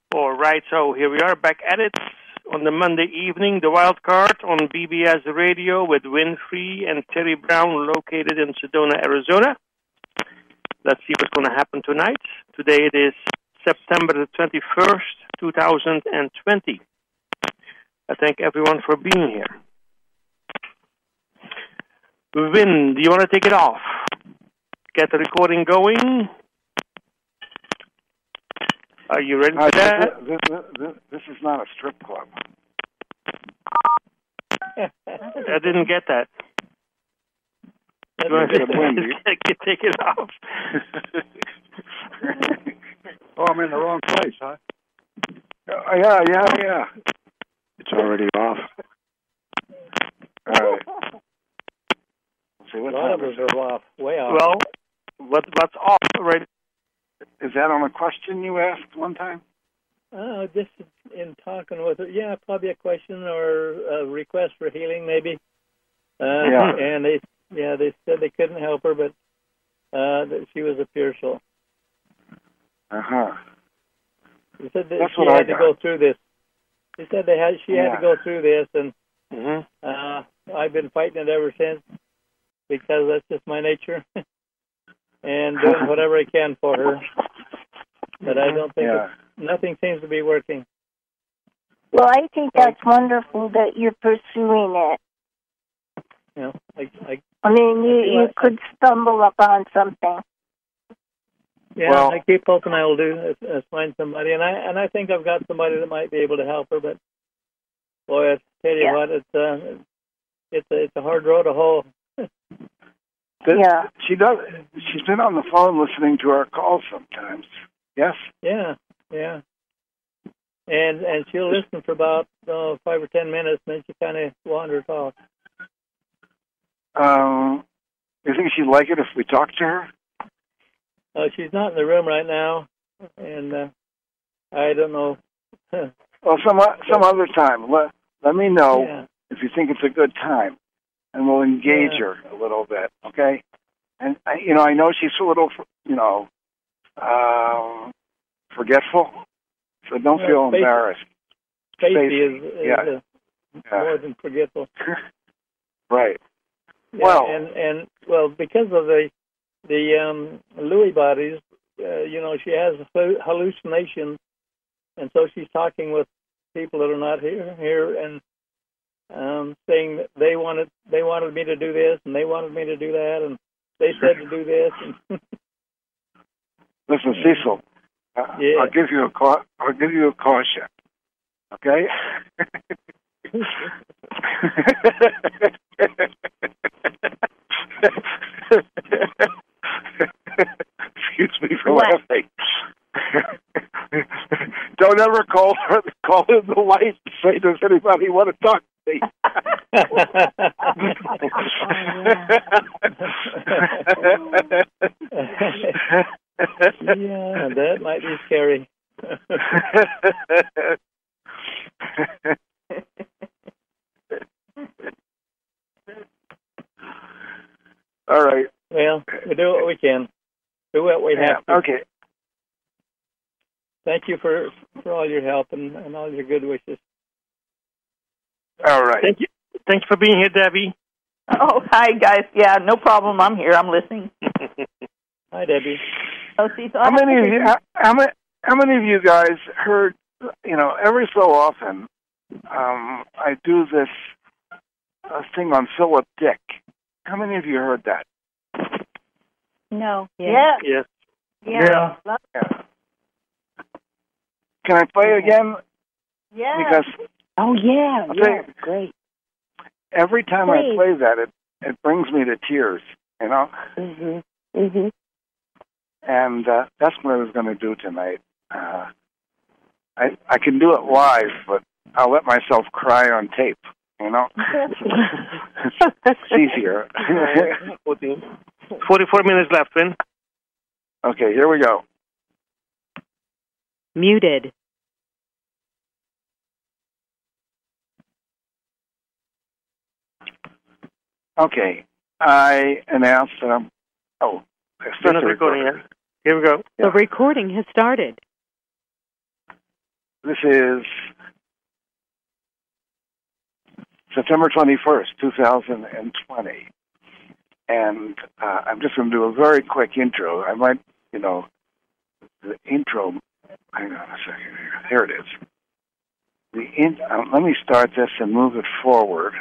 All right, so here we are back at it on the Monday evening, the wild card on BBS Radio with Winfrey and Terry Brown located in Sedona, Arizona. Let's see what's going to happen tonight. Today it is September the 21st, 2020. I thank everyone for being here. Vin, do you want to take it off? Get the recording going? Are you ready for that? This is not a strip club. I didn't get that. Take it off. Oh, I'm in the wrong place, huh? Yeah. It's already off. All right. A lot of us are off, way off. Well, what's off right? Is that on a question you asked one time? Just in talking with her. Yeah, probably a question or a request for healing, maybe. And they said they couldn't help her, but that she was a pure soul. They said that she had to go through this. They said she had to go through this, and I've been fighting it ever since because that's just my nature. And doing whatever I can for her. But I don't think nothing seems to be working. Well, I think that's wonderful that you're pursuing it. Yeah, I mean, you could stumble upon something. Yeah, well, I keep hoping I will do is find somebody, and I think I've got somebody that might be able to help her. But boy, I tell you what, it's a hard road to hoe. She does. She's been on the phone listening to our calls sometimes. Yes. Yeah. And she'll listen for about 5 or 10 minutes, and then she kind of wanders off. You think she'd like it if we talk to her? She's not in the room right now, and I don't know. Well, some other time. Let me know if you think it's a good time, and we'll engage her a little bit, okay? And I know she's a little, forgetful, so don't feel embarrassed. Spacey is more than forgetful. Right. Yeah, well, because of the Lewy bodies, she has hallucinations, and so she's talking with people that are not here, and saying that they wanted me to do this, and they wanted me to do that, and they said to do this. And listen, Cecil, I'll give you a caution, okay? Excuse me for laughing. Don't ever call in the light and say, does anybody want to talk to me? Yeah, that might be scary. All right. Well, we do what we can. Do what we have to. Okay. Thank you for all your help and all your good wishes. All right. Thank you. Thanks for being here, Debbie. Oh, hi, guys. Yeah, no problem. I'm here. I'm listening. Hi, Debbie. Oh, see, so how many of you guys heard, every so often, I do this thing on Philip Dick. How many of you heard that? No. Yeah. Yes. Yeah. Can I play again? Yeah. Because great. Every time I play that, it brings me to tears, Mhm. Mhm. And that's what I was going to do tonight. I can do it live, but I'll let myself cry on tape. It's easier. 44 minutes left, Vin. Okay, here we go. Muted. Okay, I announced that I'm... Oh, I started recording yet. Here we go. The recording has started. This is September 21st, 2020. And I'm just going to do a very quick intro. I might, the intro, hang on a second here. Here it is. Let me start this and move it forward.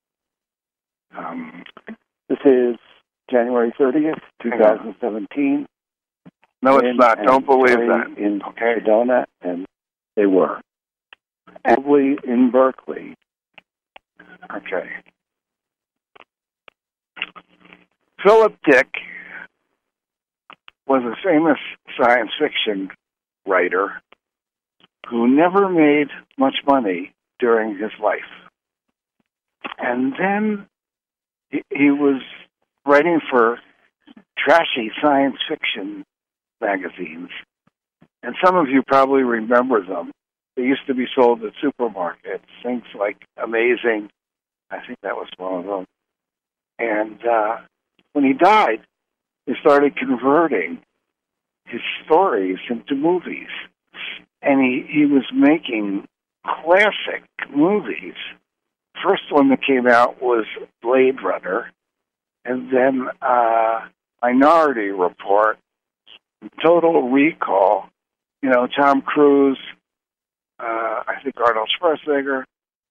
This is January 30th, 2017. No, it's not. Don't believe that. In Sedona, and they were. Probably in Berkeley. Okay. Philip Dick was a famous science fiction writer who never made much money during his life. And then he was writing for trashy science fiction magazines. And some of you probably remember them. They used to be sold at supermarkets, things like Amazing. I think that was one of them. And when he died, he started converting his stories into movies. And he was making classic movies. First one that came out was Blade Runner, and then Minority Report, Total Recall, Tom Cruise, I think Arnold Schwarzenegger,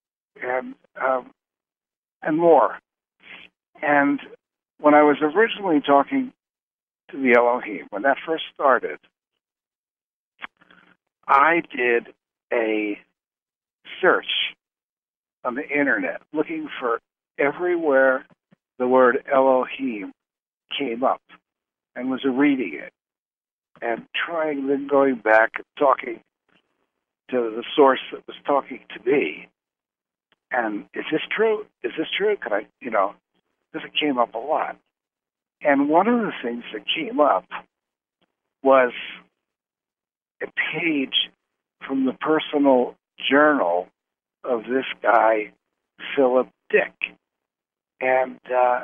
and more. And when I was originally talking to the Elohim, when that first started, I did a search on the internet looking for everywhere the word Elohim came up and was reading it and then going back and talking to the source that was talking to me. And is this true? Is this true? Could I, because it came up a lot. And one of the things that came up was a page from the personal journal of this guy, Philip Dick. And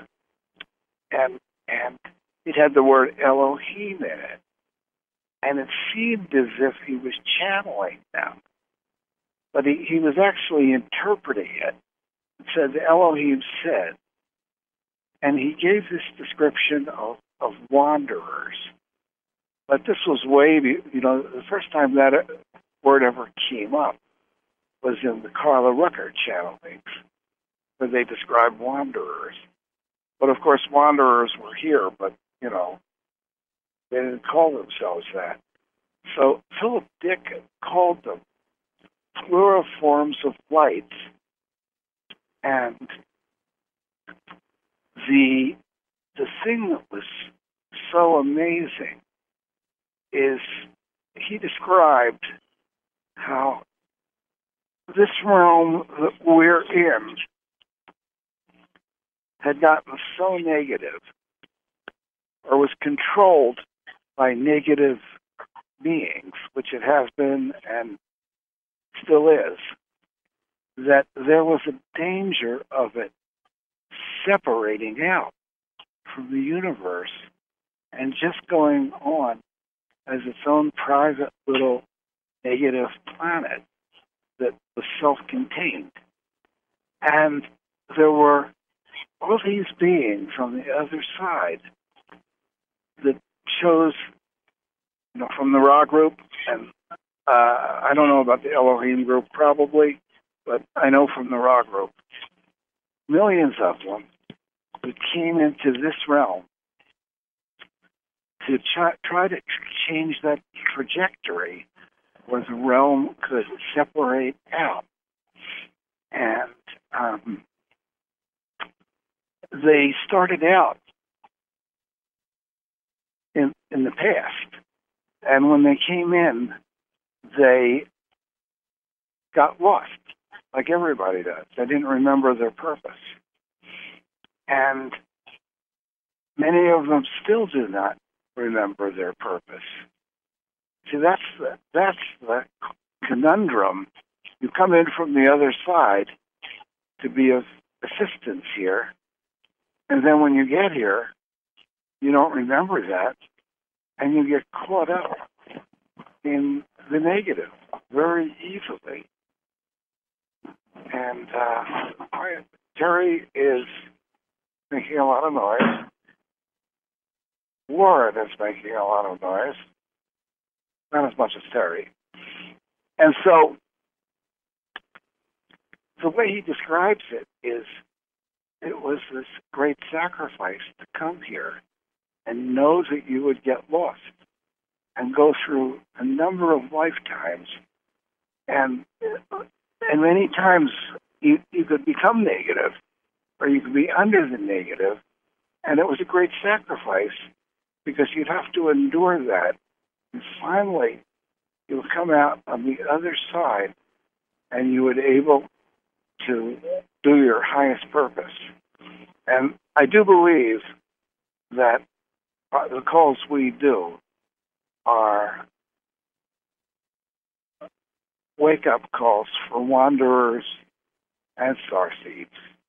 it had the word Elohim in it. And it seemed as if he was channeling them. But he was actually interpreting it. It said, Elohim said, and he gave this description of wanderers. But this was the first time that word ever came up was in the Carla Rucker channelings, where they described wanderers. But of course, wanderers were here, but, they didn't call themselves that. So Philip Dick called them pluriforms of light. And the thing that was so amazing is he described how this realm that we're in had gotten so negative or was controlled by negative beings, which it has been and still is, that there was a danger of it separating out from the universe and just going on as its own private little negative planet that was self-contained. And there were all these beings on the other side that chose, from the Ra group, and I don't know about the Elohim group probably, but I know from the Ra group, millions of them that came into this realm to try to change that trajectory where the realm could separate out. And they started out in the past. And when they came in, they got lost, like everybody does. They didn't remember their purpose. And many of them still do not remember their purpose. See, that's the conundrum. You come in from the other side to be of assistance here, and then when you get here, you don't remember that, and you get caught up in the negative. very easily. And Terry is making a lot of noise. Warren is making a lot of noise. Not as much as Terry. And so the way he describes it is it was this great sacrifice to come here and know that you would get lost and go through a number of lifetimes. And many times you could become negative or you could be under the negative. And it was a great sacrifice because you'd have to endure that. And finally, you would come out on the other side and you would be able to do your highest purpose. And I do believe that the calls we do are wake-up calls for wanderers and starseeds.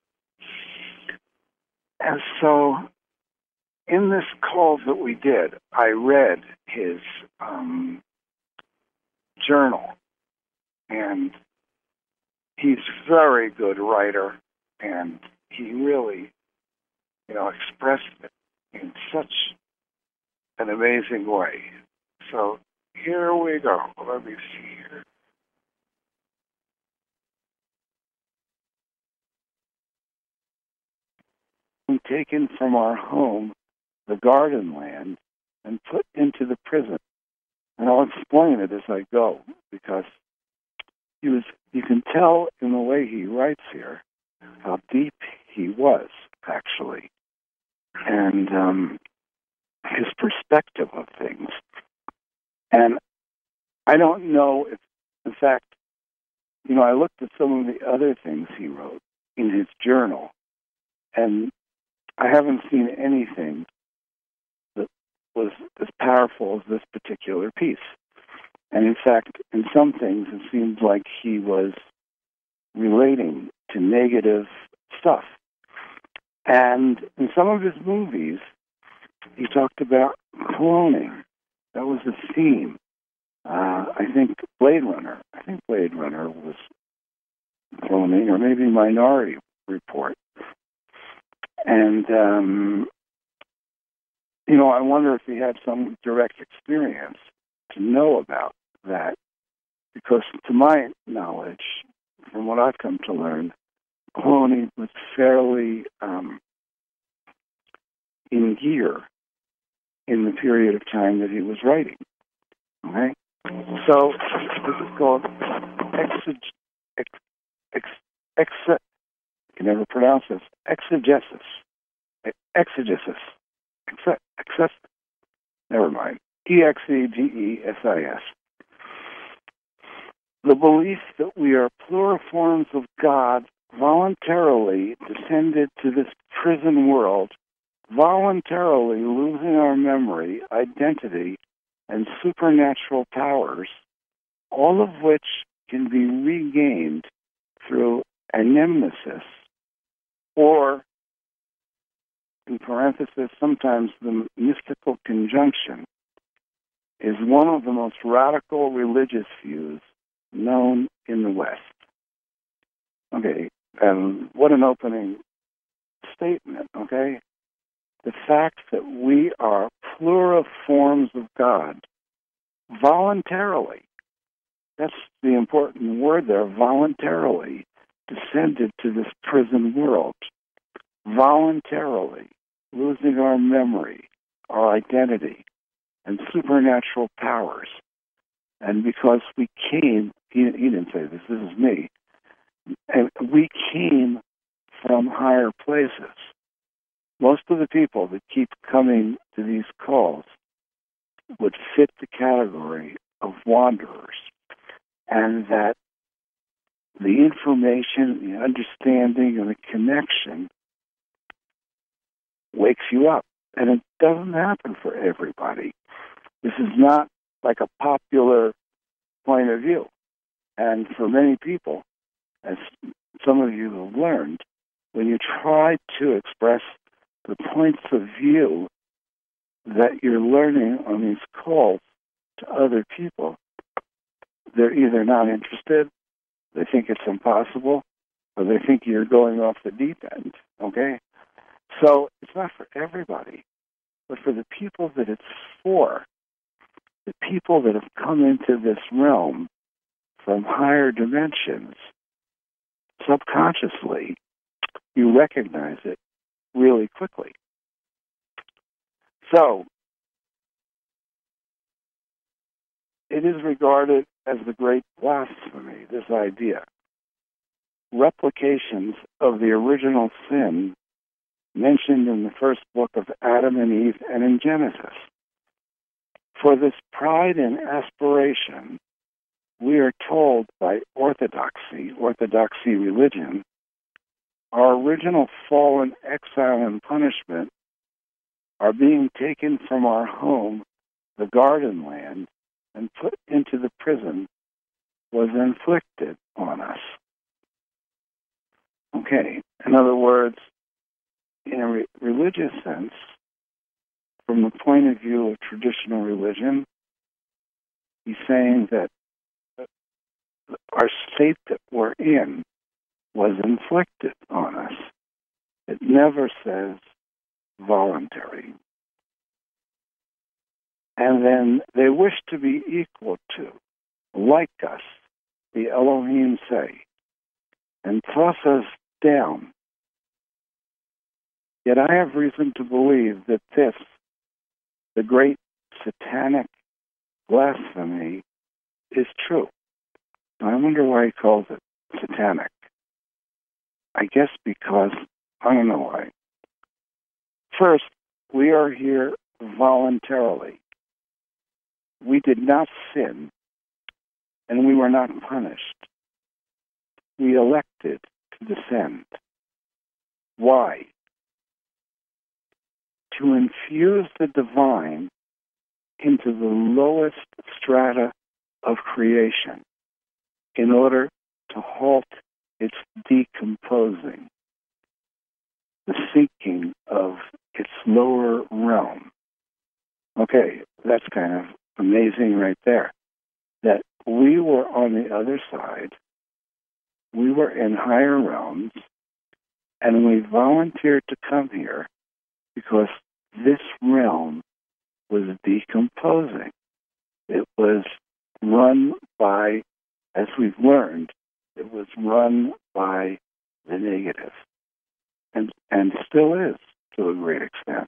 And so in this call that we did, I read his journal, and he's a very good writer, and he really, expressed it in such an amazing way. So here we go. Let me see here. Taken from our home, the garden land, and put into the prison. And I'll explain it as I go, because you can tell in the way he writes here how deep he was, actually, and his perspective of things. And I don't know if, in fact, I looked at some of the other things he wrote in his journal, and I haven't seen anything that was as powerful as this particular piece. And in fact, in some things, it seemed like he was relating to negative stuff. And in some of his movies, he talked about cloning. That was the theme. I think Blade Runner was cloning, or maybe Minority Report. And, I wonder if he had some direct experience to know about that, because to my knowledge, from what I've come to learn, cloning was fairly in gear in the period of time that he was writing. Okay? So this is called I can never pronounce this, exegesis. Never mind. Exegesis. The belief that we are pluriforms of God voluntarily descended to this prison world, voluntarily losing our memory, identity, and supernatural powers, all of which can be regained through anamnesis, or, in parenthesis, sometimes the mystical conjunction, is one of the most radical religious views known in the West. Okay, and what an opening statement, okay? The fact that we are pluriforms of God voluntarily, that's the important word there, voluntarily descended to this prison world, voluntarily losing our memory, our identity, and supernatural powers. And because we came, he didn't say this is me, and we came from higher places. Most of the people that keep coming to these calls would fit the category of wanderers, and that the information, the understanding, and the connection wakes you up. And it doesn't happen for everybody. This is not like a popular point of view. And for many people, as some of you have learned, when you try to express the points of view that you're learning on these calls to other people, they're either not interested, they think it's impossible, or they think you're going off the deep end, okay? So it's not for everybody, but for the people that it's for, the people that have come into this realm from higher dimensions, subconsciously, you recognize it really quickly. So, it is regarded as the great blasphemy, this idea. Replications of the original sin mentioned in the first book of Adam and Eve and in Genesis. For this pride and aspiration, we are told by orthodoxy religion, our original fallen exile and punishment are being taken from our home, the garden land, and put into the prison was inflicted on us. Okay, in other words, in a religious sense, from the point of view of traditional religion, he's saying that our state that we're in was inflicted on us. It never says voluntary. And then they wish to be equal to, like us, the Elohim say, and toss us down. Yet I have reason to believe that this, the great satanic blasphemy, is true. I wonder why he calls it satanic. I guess because, I don't know why. First, we are here voluntarily. We did not sin, and we were not punished. We elected to descend. Why? To infuse the divine into the lowest strata of creation in order to halt its decomposing, the sinking of its lower realm. Okay, that's kind of amazing right there. That we were on the other side, we were in higher realms, and we volunteered to come here because this realm was decomposing. It was run by, as we've learned, it was run by the negative, and still is to a great extent.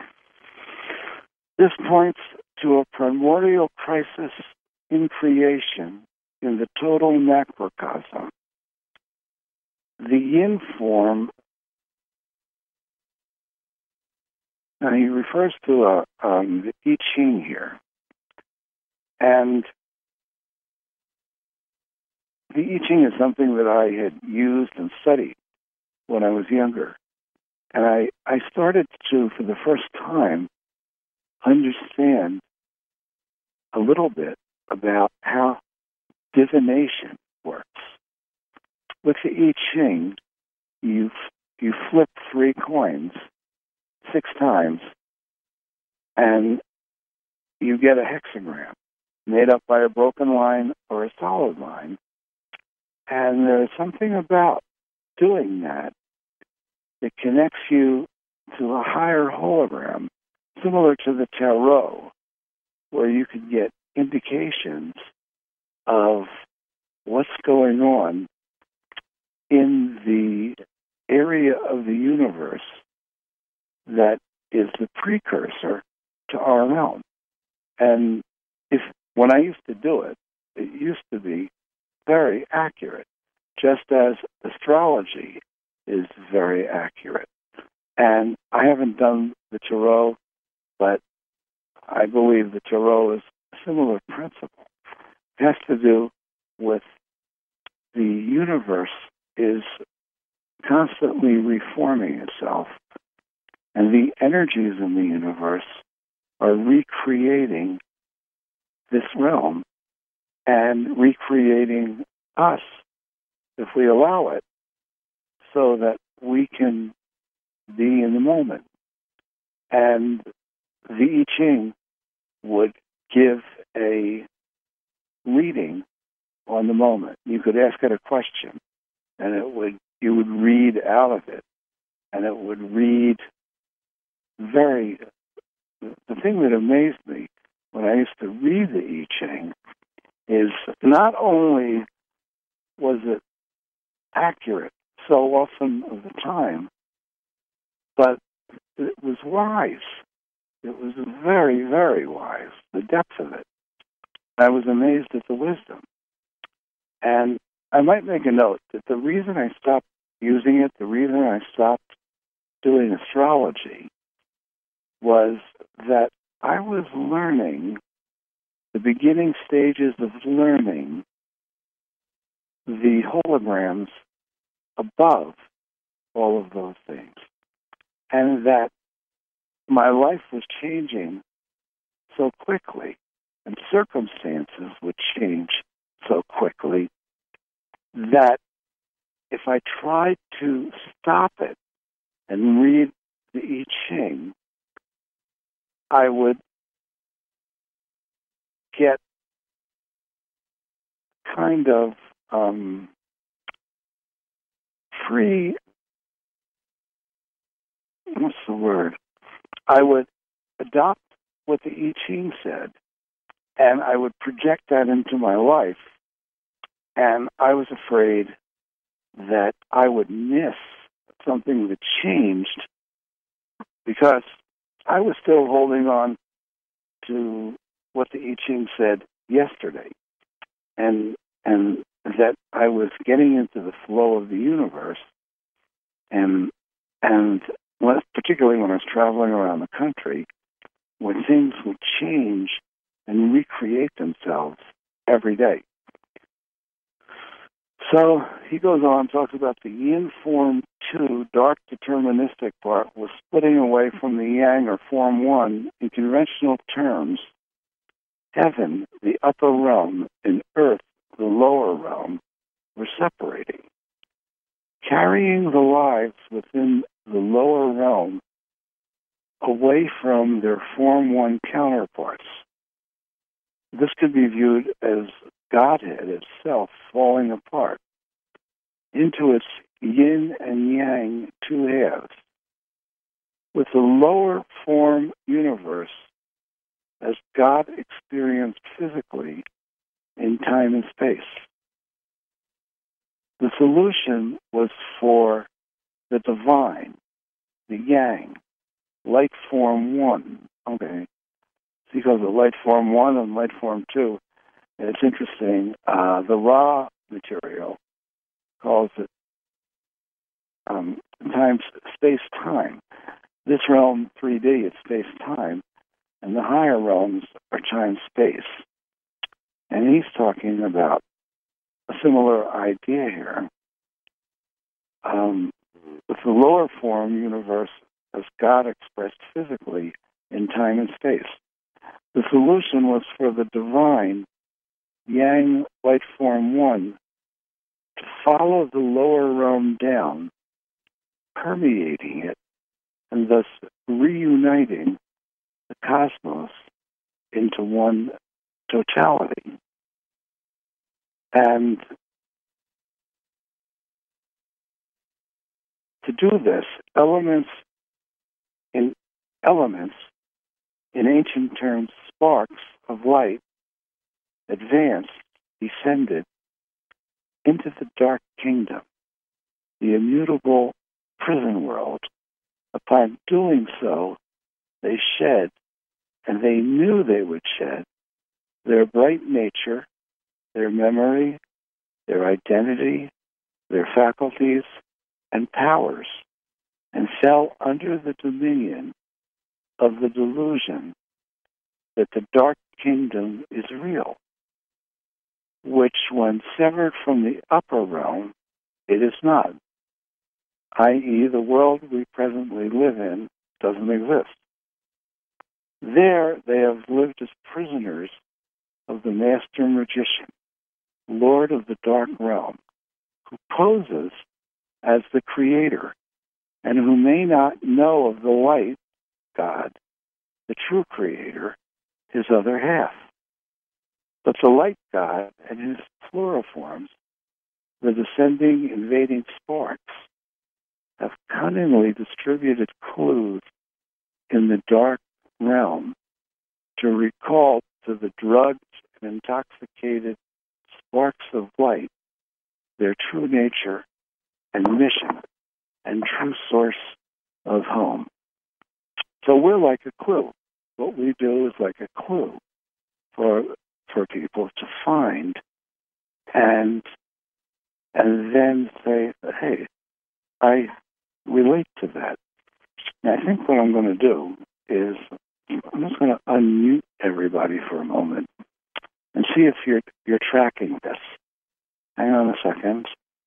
This points to a primordial crisis in creation in the total macrocosm. The yin form, now he refers to the I Ching here, and the I Ching is something that I had used and studied when I was younger. And I started to, for the first time, understand a little bit about how divination works. With the I Ching, you flip 3 coins 6 times, and you get a hexagram made up by a broken line or a solid line. And there's something about doing that that connects you to a higher hologram, similar to the tarot, where you can get indications of what's going on in the area of the universe that is the precursor to our realm. And when I used to do it, it used to be very accurate, just as astrology is very accurate. And I haven't done the tarot, but I believe the tarot is a similar principle. It has to do with the universe is constantly reforming itself, and the energies in the universe are recreating this realm and recreating us, if we allow it, so that we can be in the moment. And the I Ching would give a reading on the moment. You could ask it a question, and you would read out of it, and it would read very. The thing that amazed me when I used to read the I Ching is not only was it accurate so often of the time, but it was wise. It was very, very wise, the depth of it. I was amazed at the wisdom. And I might make a note that the reason I stopped using it, the reason I stopped doing astrology, was that I was learning, the beginning stages of learning the holograms above all of those things. And that my life was changing so quickly, and circumstances would change so quickly, that if I tried to stop it and read the I Ching, I would get kind of free. What's the word? I would adopt what the I Ching said, and I would project that into my life. And I was afraid that I would miss something that changed because I was still holding on to what the I Ching said yesterday, and that I was getting into the flow of the universe, and particularly when I was traveling around the country, when things would change and recreate themselves every day. So he goes on, talks about the yin form 2, dark deterministic part, was splitting away from the yang or form 1. In conventional terms, heaven, the upper realm, and earth, the lower realm, were separating, carrying the lives within the lower realm away from their form 1 counterparts. This could be viewed as Godhead itself falling apart into its yin and yang two halves, with the lower form universe as God experienced physically in time and space. The solution was for the divine, the yang, light form 1. Okay. So he calls it light form 1 and light form 2. And it's interesting. The raw material calls it space-time. This realm, 3D, it's space-time. And the higher realms are time-space. And he's talking about a similar idea here. With the lower form universe as God expressed physically in time and space. The solution was for the divine yang light form 1 to follow the lower realm down, permeating it, and thus reuniting the cosmos into one totality. And to do this, elements, in ancient terms, sparks of light, advanced, descended into the dark kingdom, the immutable prison world. Upon doing so, they shed, and they knew they would shed, their bright nature, their memory, their identity, their faculties, and powers, and fell under the dominion of the delusion that the dark kingdom is real, which, when severed from the upper realm, it is not, i.e., the world we presently live in doesn't exist. There they have lived as prisoners of the master magician, lord of the dark realm, who poses as the creator, and who may not know of the light, God, the true creator, his other half. But the light god and his plural forms, the descending, invading sparks, have cunningly distributed clues in the dark realm to recall to the drugged and intoxicated sparks of light their true nature and mission and true source of home. So we're like a clue. What we do is like a clue for people to find and then say, hey, I relate to that. And I think what I'm going to do is I'm just going to unmute everybody for a moment and see if you're tracking this. Hang on a second.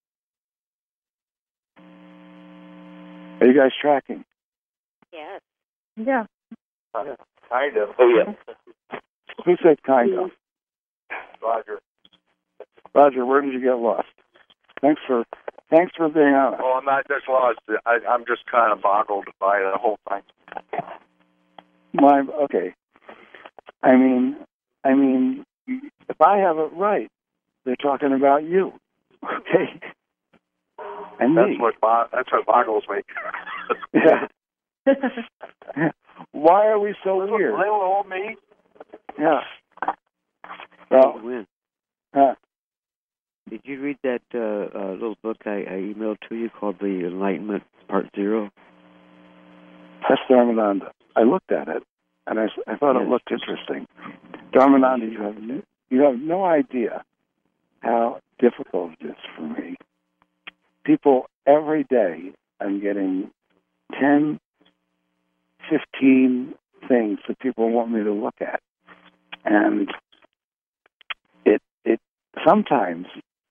Are you guys tracking? Yes. Yeah. Kind of. Oh, yeah. Who said kind of? Roger. Roger, where did you get lost? Thanks for being honest. Oh, I'm not just lost. I'm just kind of boggled by the whole thing. Okay. I mean, if I have it right, they're talking about you. Okay. And that's me. what boggles me. Yeah. Why are we so weird? Little old me. Yeah. Well, Win. huh? Did you read that little book I emailed to you called The Enlightenment Part 0? That's Dharmananda. I looked at it, and I thought it looked interesting. Dharmananda, you have no idea how difficult it is for me. People, every day, I'm getting 10, 15 things that people want me to look at. And it sometimes,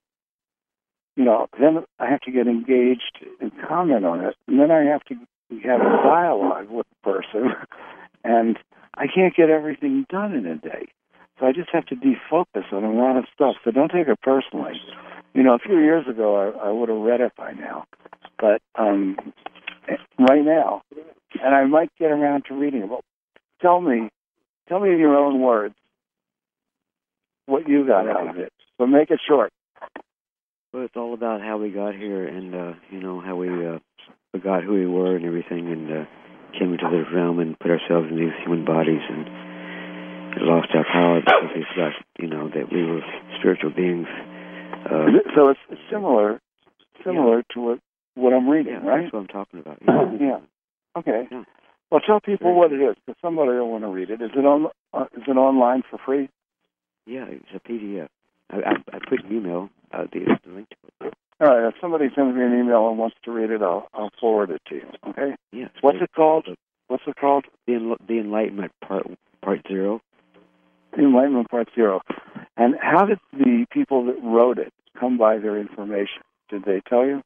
then I have to get engaged and comment on it. And then I have to have a dialogue with the person. And I can't get everything done in a day. So I just have to defocus on a lot of stuff. So don't take it personally. A few years ago, I would have read it by now. But right now, and I might get around to reading it. Well, tell me in your own words what you got out of it. So make it short. Well, it's all about how we got here and, how we forgot who we were and everything and came into this realm and put ourselves in these human bodies and lost our power because we forgot, that we were spiritual beings. So it's similar to what I'm reading, right? That's what I'm talking about. Yeah. Okay. Yeah. Well, tell people what it is, because somebody will want to read it. Is it online for free? Yeah, it's a PDF. I put an email, the link to it. All right. If somebody sends me an email and wants to read it, I'll forward it to you. Okay. Yeah. What's it called? The Enlightenment Part 0. The Enlightenment Part 0. And how did the people that wrote it come by their information? Did they tell you?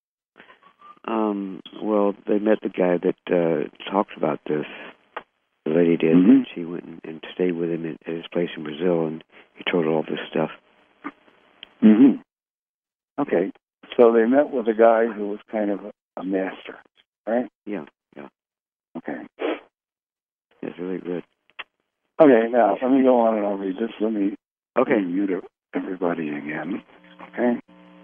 Well, they met the guy that talked about this. The lady did. Mm-hmm. And she went and stayed with him at his place in Brazil, and he told her all this stuff. Mm-hmm. Okay. So they met with a guy who was kind of a master, right? Yeah. Okay. It's really good. Okay, now, let me go on and I'll read this. Let me Okay. mute everybody again. Okay?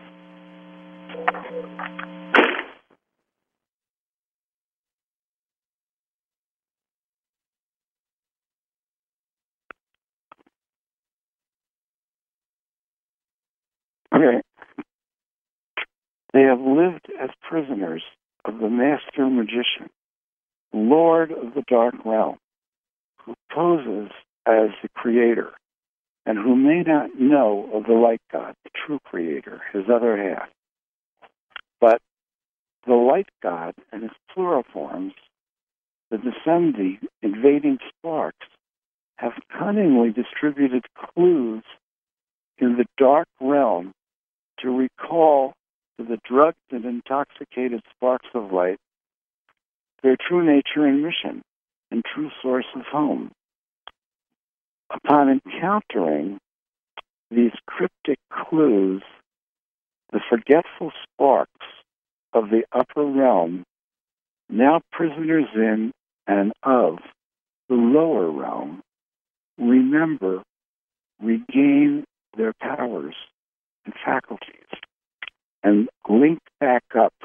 Okay. They have lived as prisoners of the master magician, lord of the dark realm, who poses as the creator, and who may not know of the light god, the true creator, his other half. But the light god and his plural forms, the descending, invading sparks, have cunningly distributed clues in the dark realm to recall to the drugged and intoxicated sparks of light their true nature and mission and true source of home. Upon encountering these cryptic clues, the forgetful sparks of the upper realm, now prisoners in and of the lower realm, remember regain their powers and faculties and link back up.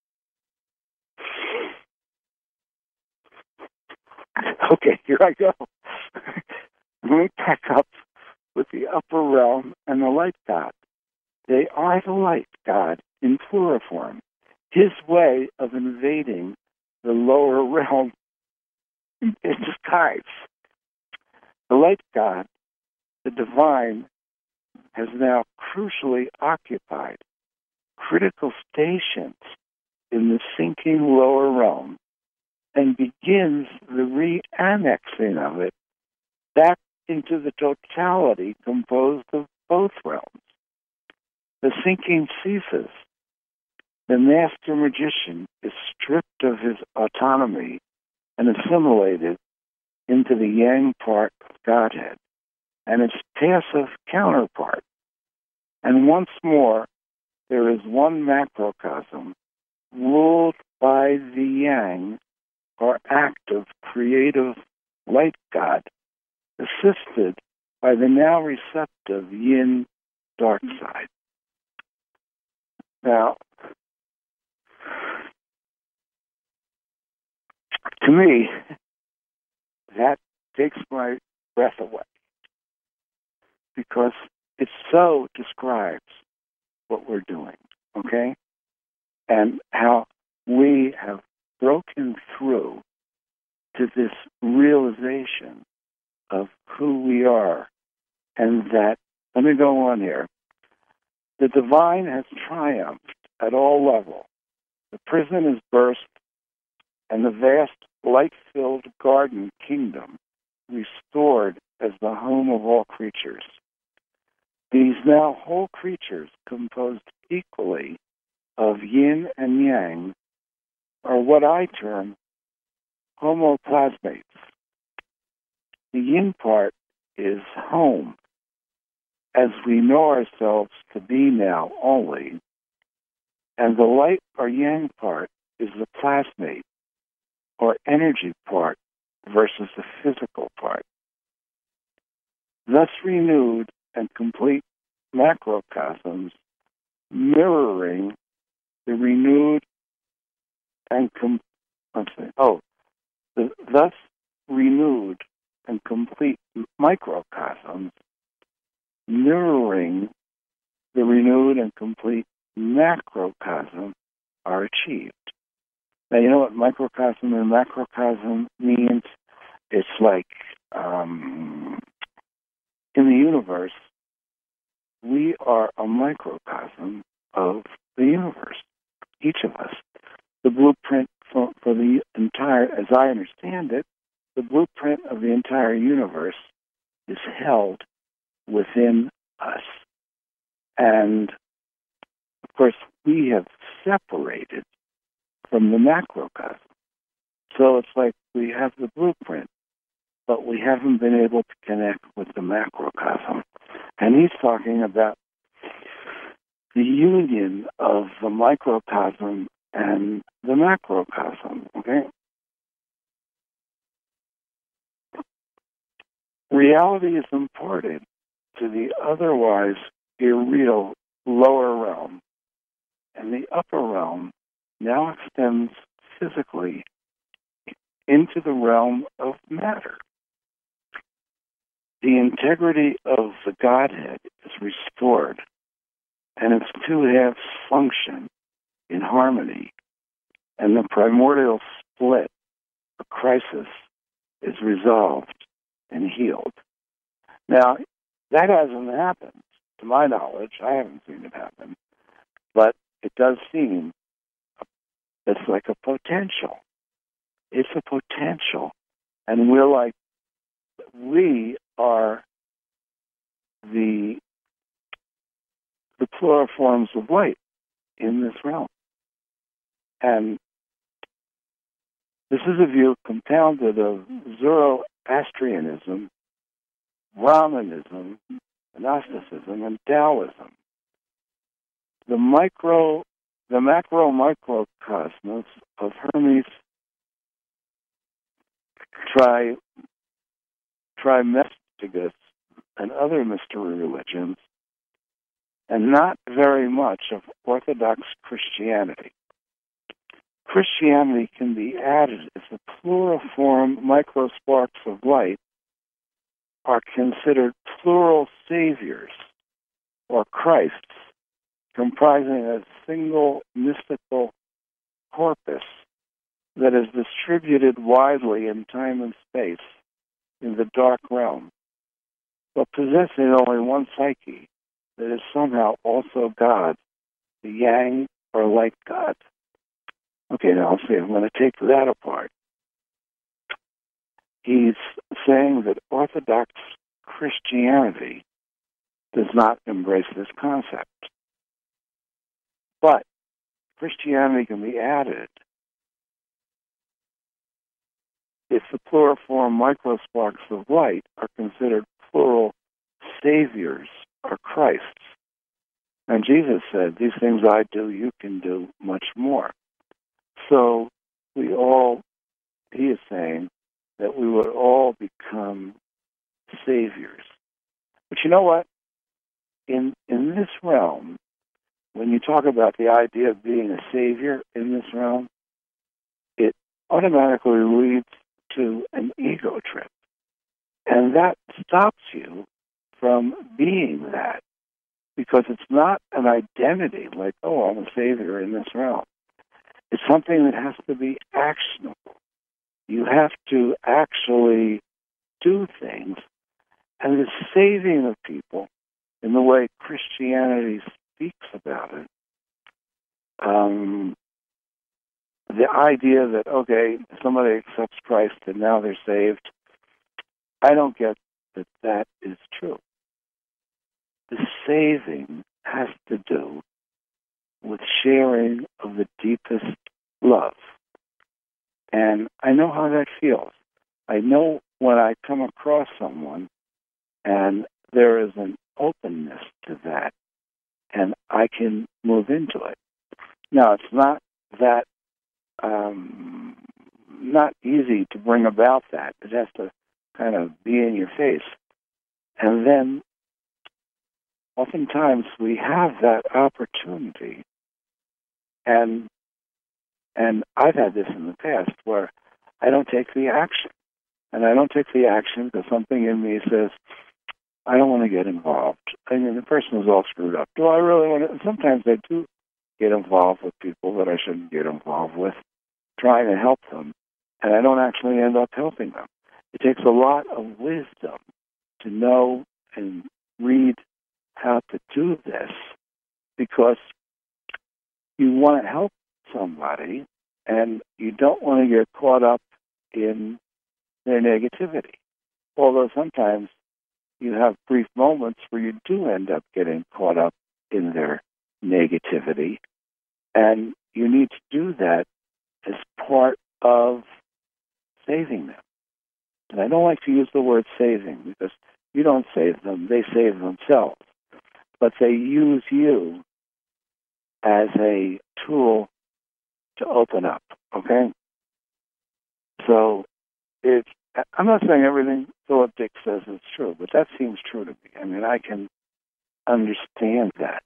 Okay, here I go. Link back up with the upper realm and the light god. They are the light god in pluriform, his way of invading the lower realm in disguise. The light god, the divine, has now crucially occupied critical stations in the sinking lower realm and begins the re-annexing of it back into the totality composed of both realms. The sinking ceases. The master magician is stripped of his autonomy and assimilated into the yang part of Godhead and its passive counterpart. And once more, there is one macrocosm ruled by the yang, or active, creative light god, assisted by the now receptive yin dark side. Now, to me, that takes my breath away, because it so describes what we're doing, okay? And how we have broken through to this realization of who we are, and that, let me go on here, the divine has triumphed at all levels. The prison is burst, and the vast light-filled garden kingdom restored as the home of all creatures. These now whole creatures, composed equally of yin and yang, are what I term homoplasmates. The yin part is home, as we know ourselves to be now only, and the light or yang part is the plasmate, or energy part, versus the physical part. Thus renewed and complete macrocosms mirroring the renewed and thus renewed and complete microcosms mirroring the renewed and complete macrocosm are achieved. Now, you know what microcosm and macrocosm means? It's like in the universe, we are a microcosm of the universe, each of us. The blueprint for the entire, as I understand it, the blueprint of the entire universe is held within us. And, of course, we have separated from the macrocosm. So it's like we have the blueprint, but we haven't been able to connect with the macrocosm. And he's talking about the union of the microcosm and the macrocosm, okay? Reality is imparted to the otherwise irreal lower realm, and the upper realm now extends physically into the realm of matter. The integrity of the Godhead is restored, and its two halves function in harmony, and the primordial split, a crisis, is resolved and healed. Now, that hasn't happened, to my knowledge. I haven't seen it happen, but it does seem it's like a potential. It's a potential, and we are the plural forms of light in this realm. And this is a view compounded of Zoroastrianism, Brahmanism, Gnosticism, and Taoism. The macro-microcosmos of Hermes Trismegistus and other mystery religions, and not very much of Orthodox Christianity. Christianity can be added if the pluriform microsparks of light are considered plural saviors, or Christs, comprising a single mystical corpus that is distributed widely in time and space in the dark realm, but possessing only one psyche that is somehow also God, the yang or light God. Okay, now let's see, I'm going to take that apart. He's saying that Orthodox Christianity does not embrace this concept. But Christianity can be added if the pluriform microsparks of light are considered plural saviors or Christs. And Jesus said, these things I do, you can do much more. So he is saying that we would all become saviors. But you know what? In this realm, when you talk about the idea of being a savior in this realm, it automatically leads to an ego trip. And that stops you from being that, because it's not an identity like, oh, I'm a savior in this realm. It's something that has to be actionable. You have to actually do things. And the saving of people, in the way Christianity speaks about it, the idea that, okay, somebody accepts Christ and now they're saved, I don't get that that is true. The saving has to do with sharing of the deepest love. And I know how that feels. I know when I come across someone and there is an openness to that, and I can move into it. Now, it's not that not easy to bring about that. It has to kind of be in your face. And then oftentimes we have that opportunity, and I've had this in the past where I don't take the action. And I don't take the action because something in me says, I don't want to get involved. I mean, the person is all screwed up. Do I really want to? Sometimes I do get involved with people that I shouldn't get involved with, trying to help them, and I don't actually end up helping them. It takes a lot of wisdom to know and read how to do this, because you want to help somebody and you don't want to get caught up in their negativity. Although sometimes you have brief moments where you do end up getting caught up in their negativity, and you need to do that as part of saving them. And I don't like to use the word saving, because you don't save them, they save themselves. But they use you as a tool to open up, okay? So I'm not saying everything Philip Dick says is true, but that seems true to me. I mean, I can understand that.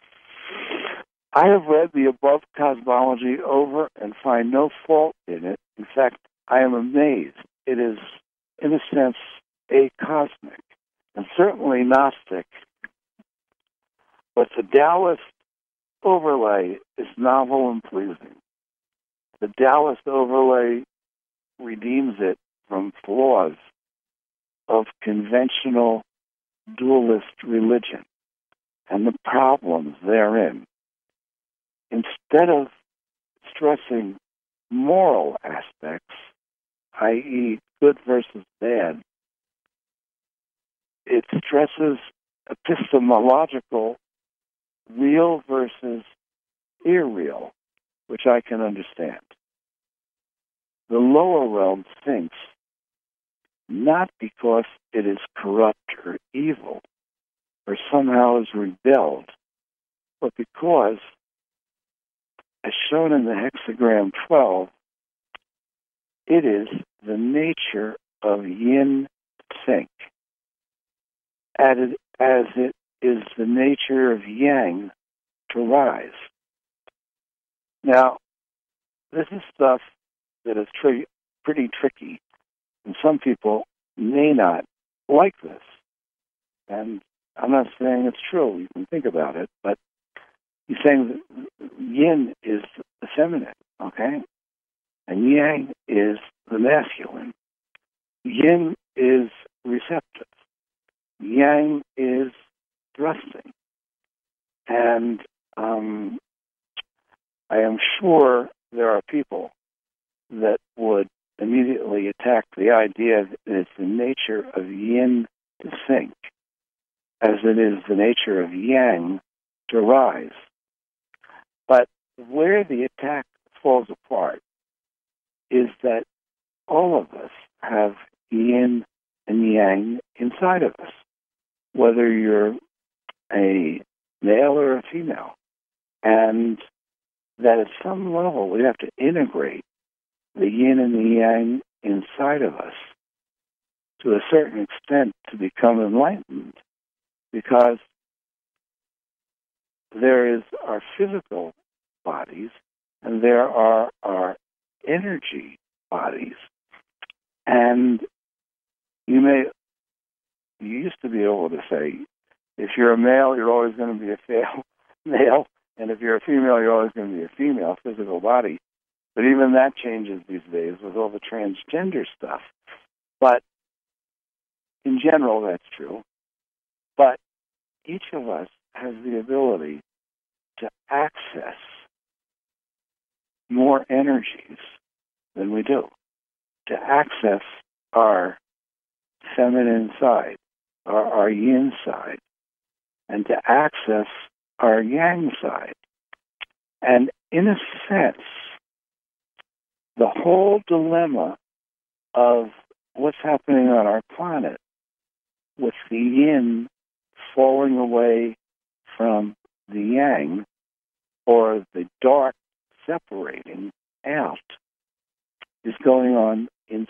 I have read the above cosmology over and find no fault in it. In fact, I am amazed. It is, in a sense, acosmic and certainly Gnostic. But the Taoist overlay is novel and pleasing. The Taoist overlay redeems it from flaws of conventional dualist religion and the problems therein. Instead of stressing moral aspects, i.e. good versus bad, it stresses epistemological real versus irreal, which I can understand. The lower realm thinks not because it is corrupt or evil or somehow has rebelled, but because, as shown in the hexagram 12, it is the nature of yin sync. as it is the nature of yang to rise. Now, this is stuff that is pretty tricky, and some people may not like this. And I'm not saying it's true. You can think about it, but he's saying that yin is the feminine, okay? And yang is the masculine. Yin is receptive. Yang is thrusting. And I am sure there are people that would immediately attack the idea that it's the nature of yin to sink, as it is the nature of yang to rise. But where the attack falls apart is that all of us have yin and yang inside of us, whether you're a male or a female. And that at some level we have to integrate the yin and the yang inside of us to a certain extent to become enlightened, because there is our physical bodies and there are our energy bodies. And you used to be able to say, if you're a male, you're always going to be a male, and if you're a female, you're always going to be a female physical body. But even that changes these days with all the transgender stuff. But in general, that's true. But each of us has the ability to access more energies than we do, to access our feminine side, our yin side, and to access our yang side. And in a sense, the whole dilemma of what's happening on our planet with the yin falling away from the yang, or the dark separating out, is going on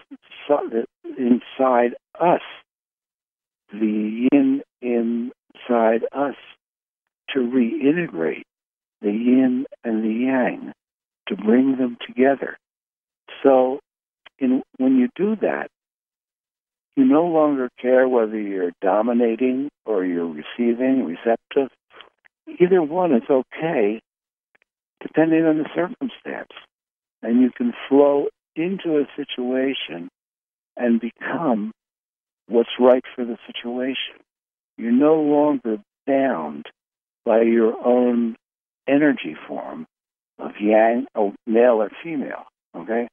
inside us. The yin inside us to reintegrate the yin and the yang, to bring them together. So when you do that, you no longer care whether you're dominating or you're receiving, receptive. Either one is okay, depending on the circumstance. And you can flow into a situation and become what's right for the situation. You're no longer bound by your own energy form of yang, or male or female, okay?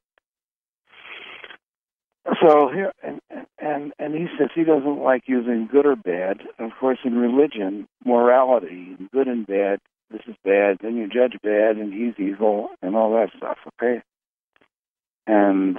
So here, and he says he doesn't like using good or bad. And of course, in religion, morality, good and bad, this is bad, then you judge bad, and he's evil, and all that stuff, okay? And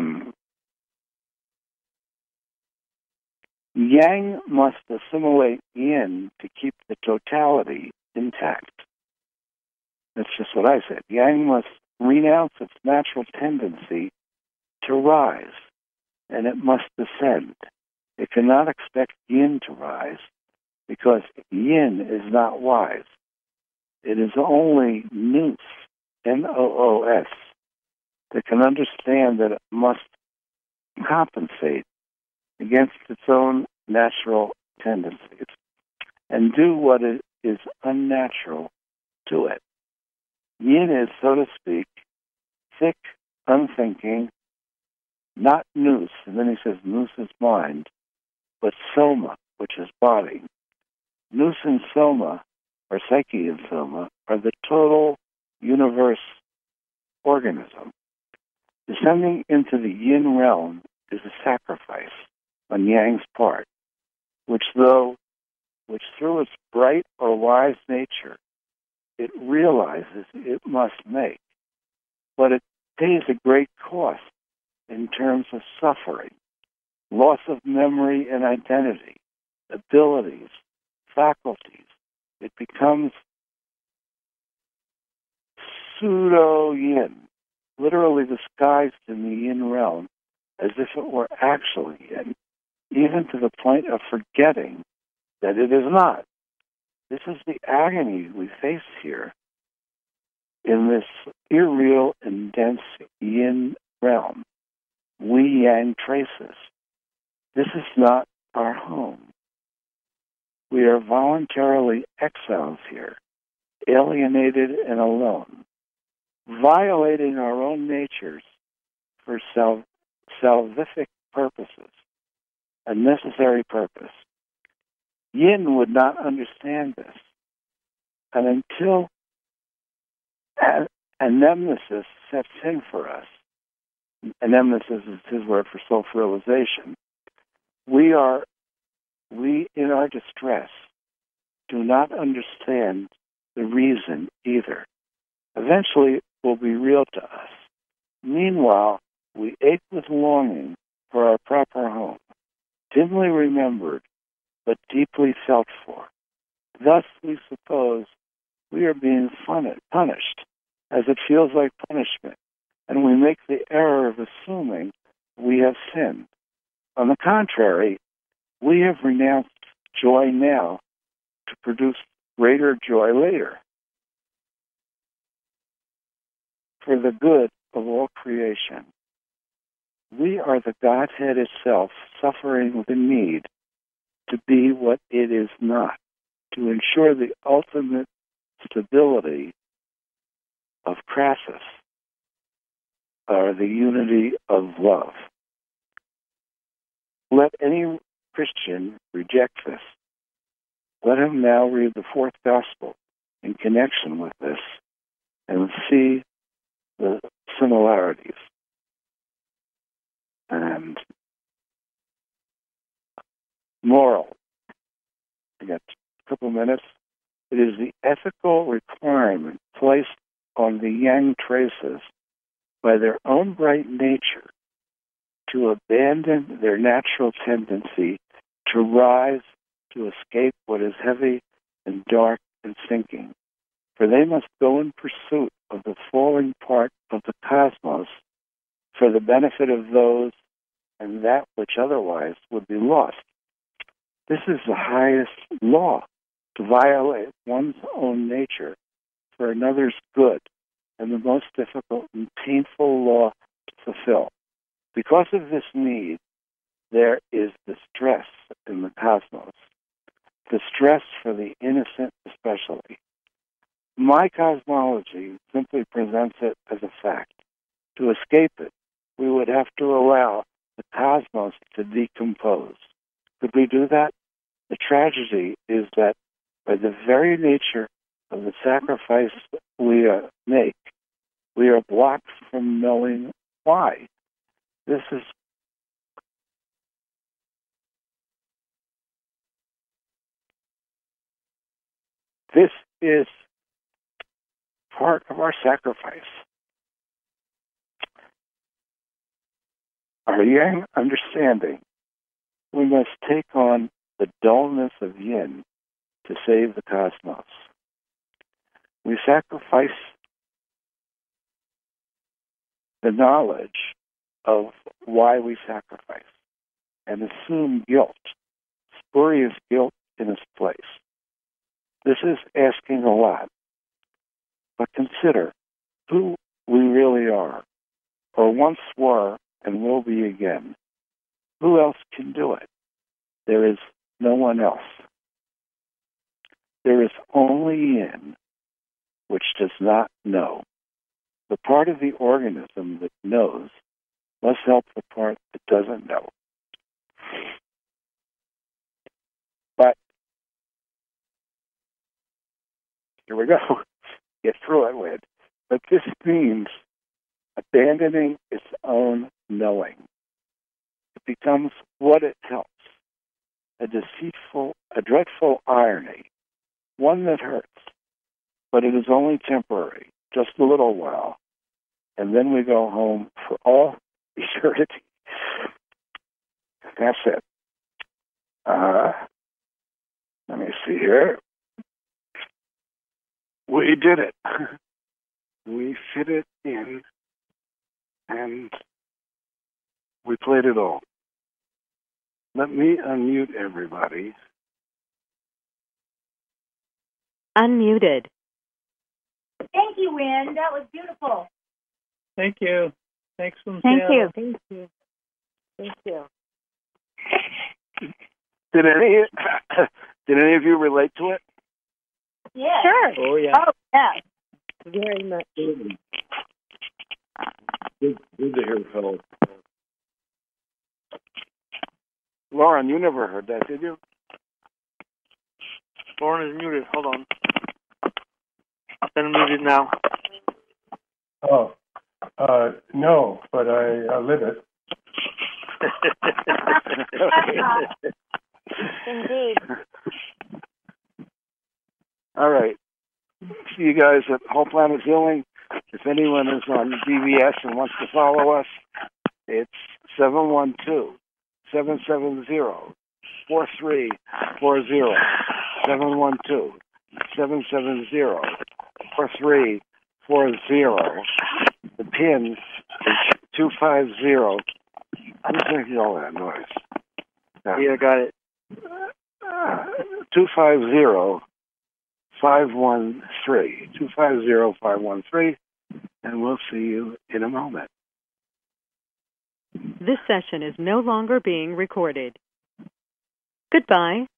yang must assimilate yin to keep the totality intact. That's just what I said. Yang must renounce its natural tendency to rise, and it must descend. It cannot expect yin to rise, because yin is not wise. It is only nous, N-O-O-S, that can understand that it must compensate against its own natural tendencies and do what is unnatural to it. Yin is, so to speak, thick, unthinking, not nous, and then he says nous is mind, but soma, which is body. Nous and soma, or psyche and soma, are the total universe organism. Descending into the yin realm is a sacrifice on Yang's part, which through its bright or wise nature, it realizes it must make. But it pays a great cost in terms of suffering, loss of memory and identity, abilities, faculties. It becomes pseudo-yin, literally disguised in the yin realm as if it were actually yin, even to the point of forgetting that it is not. This is the agony we face here in this irreal and dense yin realm. We yang traces. This is not our home. We are voluntarily exiles here, alienated and alone, violating our own natures for salvific purposes, a necessary purpose. Yin would not understand this. And until anamnesis sets in for us, anamnesis is his word for self-realization, we in our distress do not understand the reason either. Eventually it will be real to us. Meanwhile, we ache with longing for our proper home, dimly remembered but deeply felt for. Thus we suppose we are being punished, as it feels like punishment, and we make the error of assuming we have sinned. On the contrary, we have renounced joy now to produce greater joy later, for the good of all creation. We are the Godhead itself suffering the need to be what it is not, to ensure the ultimate stability of Crassus, or the unity of love. Let any Christian reject this. Let him now read the fourth gospel in connection with this and see the similarities. And moral. I got a couple minutes. It is the ethical requirement placed on the yang traces by their own bright nature to abandon their natural tendency to rise, to escape what is heavy and dark and sinking. For they must go in pursuit of the falling part of the cosmos for the benefit of those and that which otherwise would be lost. This is the highest law, to violate one's own nature for another's good, and the most difficult and painful law to fulfill. Because of this need, there is distress in the cosmos, distress for the innocent especially. My cosmology simply presents it as a fact. To escape it, we would have to allow the cosmos to decompose. Could we do that? The tragedy is that by the very nature of the sacrifice we make, we are blocked from knowing why. This is part of our sacrifice. Our yang understanding, we must take on the dullness of yin to save the cosmos. We sacrifice the knowledge of why we sacrifice and assume guilt, spurious guilt in its place. This is asking a lot, but consider who we really are, or once were and will be again. Who else can do it? There is no one else. There is only yin, which does not know. The part of the organism that knows must help the part that doesn't know. But here we go. Get through it with. But this means abandoning its own knowing. It becomes what it helps. A dreadful irony, one that hurts, but it is only temporary, just a little while, and then we go home for all eternity. That's it. Let me see here. We did it. We fit it in, and we played it all. Let me unmute everybody. unmuted. Thank you, Wynn. That was beautiful. Thank you. Thanks from Thank Seattle. you. Thank you. Thank you. Did any of you relate to it? Yeah. Sure. Oh, yeah. Oh, yeah. Very much. Good to hear, fellow. Lauren, you never heard that, did you? Lauren is muted. Hold on. Then muted now. Oh, no, but I live it. Indeed. All right. See you guys at Whole Planet Healing. If anyone is on BBS and wants to follow us, it's 712-770-4340. 770-4340. The pin is 250. I'm just making all that noise. Yeah, got it. 250-513. 250-513. And we'll see you in a moment. This session is no longer being recorded. Goodbye.